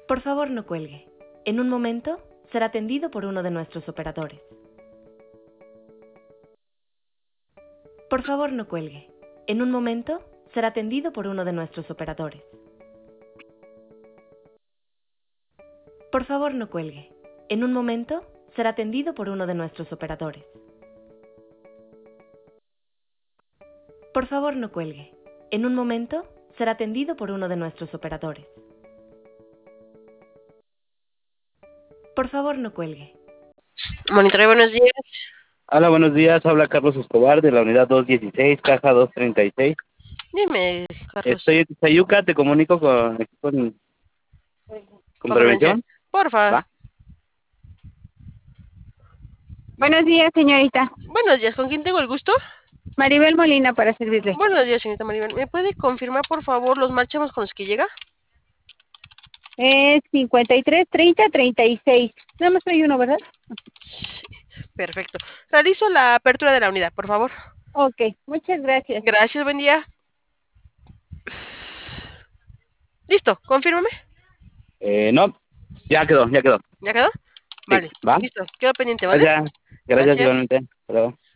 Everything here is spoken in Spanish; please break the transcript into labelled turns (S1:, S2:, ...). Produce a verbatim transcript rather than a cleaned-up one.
S1: Por favor, no cuelgue. En un momento será atendido por uno de nuestros operadores. Por favor, no cuelgue. En un momento será atendido por uno de nuestros operadores. Por favor, no cuelgue. En un momento será atendido por uno de nuestros operadores. Por favor, no cuelgue. En un momento será atendido por uno de nuestros operadores. Por favor, no cuelgue.
S2: Monitoreo, buenos días.
S3: Hola, buenos días. Habla Carlos Escobar de la unidad doscientos dieciséis, caja doscientos treinta y seis.
S2: Dime, Carlos.
S3: Estoy en Sayuca, te comunico con, con, con prevención.
S2: Porfa.
S3: ¿Va?
S4: Buenos días, señorita.
S2: Buenos días, ¿con quién tengo el gusto?
S4: Maribel Molina, para servirle.
S2: Buenos días, señorita Maribel. ¿Me puede confirmar, por favor, los marchamos con los que llega?
S4: Es cincuenta y tres, treinta, treinta y seis. Nada más hay uno, ¿verdad?
S2: Sí, perfecto. Realizo la apertura de la unidad, por favor.
S4: Ok, muchas gracias.
S2: Gracias, buen día. Listo, confírmame.
S3: Eh, no, ya quedó, ya quedó.
S2: ¿Ya quedó? Vale,
S3: ¿Va?
S2: listo. Quedo pendiente, ¿vale?
S3: Gracias, gracias,
S2: Gracias.
S3: igualmente. Hasta luego.